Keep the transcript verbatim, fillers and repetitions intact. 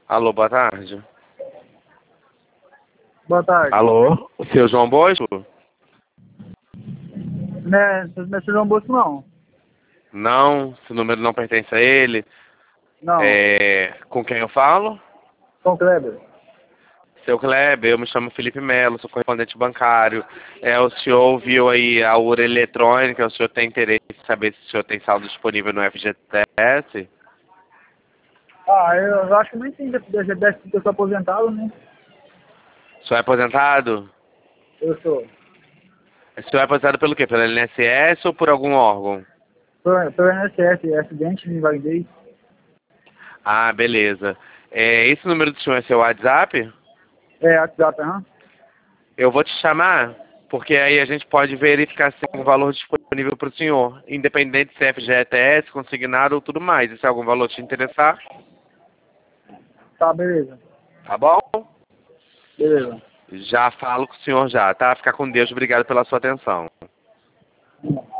Alô, boa tarde. Boa tarde. Alô, o seu João Bosco? Não é, não é seu João Bosco, não. Não, esse número não pertence a ele. Não. É, com quem eu falo? São Kleber. Seu Kleber, eu me chamo Felipe Melo, sou correspondente bancário. É, o senhor viu aí a urna eletrônica, o senhor tem interesse em saber se o senhor tem saldo disponível no F G T S? Ah, eu acho que nem tem da G D S porque eu sou aposentado, né? O senhor é aposentado? Eu sou. O senhor é aposentado pelo quê? Pelo I N S S ou por algum órgão? Pelo pelo I N S S, acidente, me invalidei. Ah, beleza. É, esse número do senhor é seu WhatsApp? É, WhatsApp, aham. Eu vou te chamar, porque aí a gente pode verificar se tem um valor disponível para o senhor, independente se é F G T S, consignado ou tudo mais. E se algum valor te interessar, Tá, beleza. tá bom? Beleza. Já falo com o senhor já, tá? Fica com Deus, obrigado pela sua atenção.